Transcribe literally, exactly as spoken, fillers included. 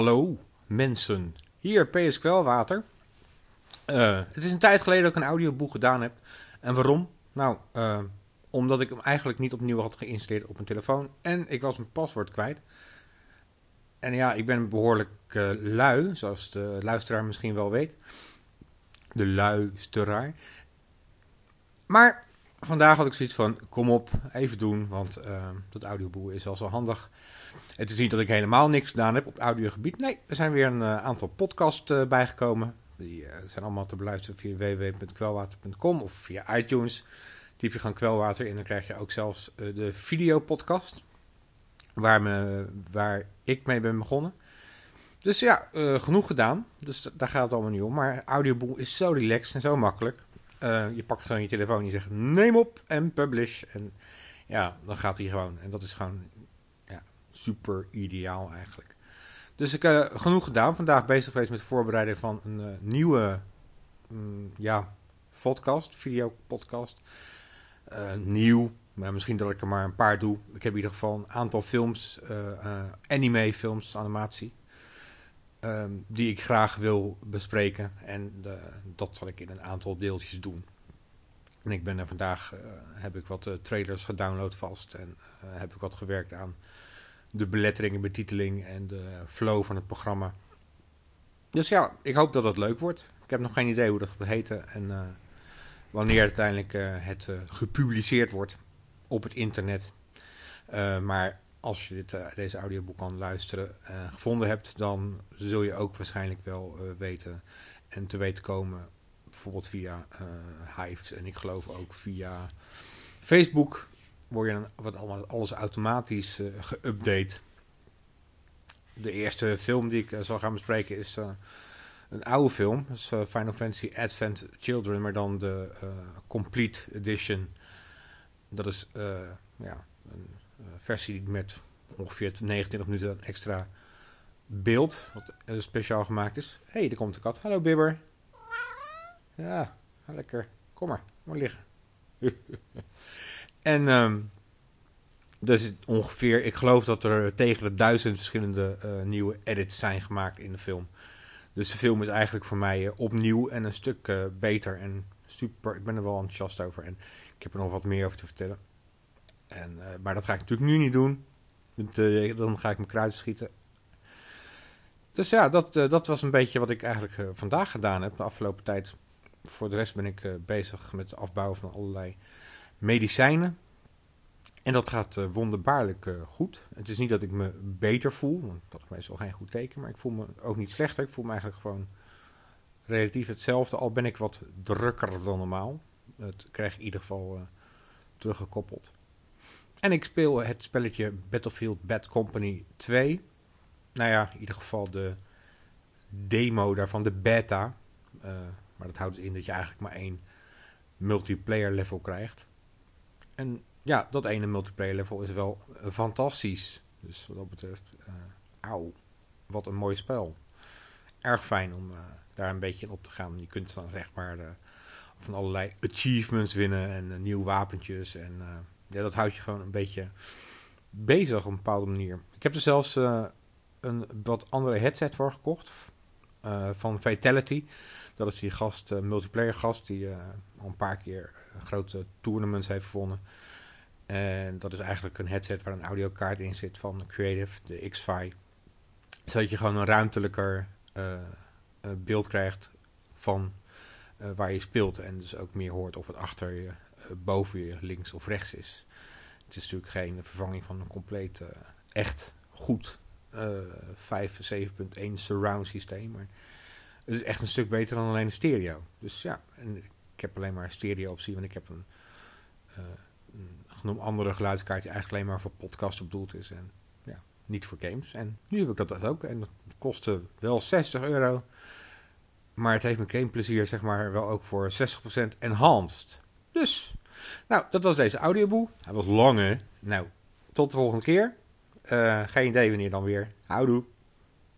Hallo mensen, hier P S Kwelwater. Uh, het is een tijd geleden dat ik een audioboek gedaan heb. En waarom? Nou, uh, omdat ik hem eigenlijk niet opnieuw had geïnstalleerd op mijn telefoon. En ik was mijn paswoord kwijt. En ja, ik ben behoorlijk uh, lui, zoals de luisteraar misschien wel weet. De luisteraar. Maar vandaag had ik zoiets van, kom op, even doen, want uh, dat audioboek is al zo handig. Het is niet dat ik helemaal niks gedaan heb op het audiogebied. Nee, er zijn weer een uh, aantal podcasts uh, bijgekomen. Die uh, zijn allemaal te beluisteren via w w w punt kwelwater punt com of via iTunes. Typ je gewoon Kwelwater in, dan krijg je ook zelfs uh, de videopodcast. Waar, me, waar ik mee ben begonnen. Dus ja, uh, genoeg gedaan. Dus d- daar gaat het allemaal niet om. Maar audioboek is zo relaxed en zo makkelijk. Uh, je pakt gewoon je telefoon en je zegt neem op en publish. En ja, dan gaat hij gewoon. En dat is gewoon ja, super ideaal eigenlijk. Dus ik heb uh, genoeg gedaan. Vandaag bezig geweest met de voorbereiding van een uh, nieuwe um, ja, podcast, videopodcast. Uh, nieuw, maar misschien dat ik er maar een paar doe. Ik heb in ieder geval een aantal films, uh, uh, anime films, animatie. Um, die ik graag wil bespreken. En uh, dat zal ik in een aantal deeltjes doen. En ik ben er vandaag, uh, heb ik wat uh, trailers gedownload vast. En uh, heb ik wat gewerkt aan de belettering en betiteling en de flow van het programma. Dus ja, ik hoop dat dat leuk wordt. Ik heb nog geen idee hoe dat gaat heten. En uh, wanneer uiteindelijk uh, het uh, gepubliceerd wordt op het internet. Uh, maar als je dit, uh, deze audioboek kan luisteren uh, gevonden hebt, dan zul je ook waarschijnlijk wel uh, weten en te weten komen. Bijvoorbeeld via uh, Hives en ik geloof ook via Facebook. Word je dan wat allemaal alles automatisch uh, geüpdate. De eerste film die ik uh, zal gaan bespreken is uh, een oude film. Dat is uh, Final Fantasy Advent Children, maar dan de uh, Complete Edition. Dat is uh, ja, een uh, versie met ongeveer negenentwintig minuten extra beeld, wat uh, speciaal gemaakt is. Hé, hey, daar komt de kat. Hallo Bibber. Ja, lekker. Kom maar, maar liggen. En um, dus ongeveer, ik geloof dat er tegen de duizend verschillende uh, nieuwe edits zijn gemaakt in de film. Dus de film is eigenlijk voor mij uh, opnieuw en een stuk uh, beter en super. Ik ben er wel enthousiast over en ik heb er nog wat meer over te vertellen. En, uh, maar dat ga ik natuurlijk nu niet doen. Dat, uh, dan ga ik mijn kruid schieten. Dus ja, dat, uh, dat was een beetje wat ik eigenlijk uh, vandaag gedaan heb de afgelopen tijd. Voor de rest ben ik uh, bezig met het afbouwen van allerlei medicijnen. En dat gaat uh, wonderbaarlijk uh, goed. Het is niet dat ik me beter voel, want dat is meestal geen goed teken. Maar ik voel me ook niet slechter. Ik voel me eigenlijk gewoon relatief hetzelfde. Al ben ik wat drukker dan normaal. Dat krijg ik in ieder geval uh, teruggekoppeld. En ik speel het spelletje Battlefield Bad Company twee. Nou ja, in ieder geval de demo daarvan, de beta. Uh, maar dat houdt in dat je eigenlijk maar één multiplayer level krijgt. En ja, dat ene multiplayer level is wel uh, fantastisch. Dus wat dat betreft, uh, auw, wat een mooi spel. Erg fijn om uh, daar een beetje in op te gaan. Je kunt dan zeg maar uh, van allerlei achievements winnen en uh, nieuwe wapentjes. En uh, ja, dat houdt je gewoon een beetje bezig op een bepaalde manier. Ik heb er zelfs uh, een wat andere headset voor gekocht. Uh, van Fatality. Dat is die gast, uh, multiplayer gast, die uh, al een paar keer uh, grote tournaments heeft gewonnen. En dat is eigenlijk een headset waar een audiokaart in zit van Creative, de X vijf. Zodat je gewoon een ruimtelijker uh, uh, beeld krijgt van uh, waar je speelt. En dus ook meer hoort of het achter je, uh, boven je, links of rechts is. Het is natuurlijk geen vervanging van een compleet uh, echt goed uh, vijf zeven punt één surround systeem. Maar het is echt een stuk beter dan alleen een stereo. Dus ja, en ik heb alleen maar een stereo optie, want ik heb een, uh, een andere geluidskaart die eigenlijk alleen maar voor podcasts bedoeld is. En ja, niet voor games. En nu heb ik dat ook. En dat kostte wel zestig euro. Maar het heeft mijn gameplezier zeg maar wel ook voor zestig procent enhanced. Dus, nou, dat was deze audioboek. Hij was lang, hè? Nou, tot de volgende keer. Uh, geen idee wanneer dan weer. Houdoe.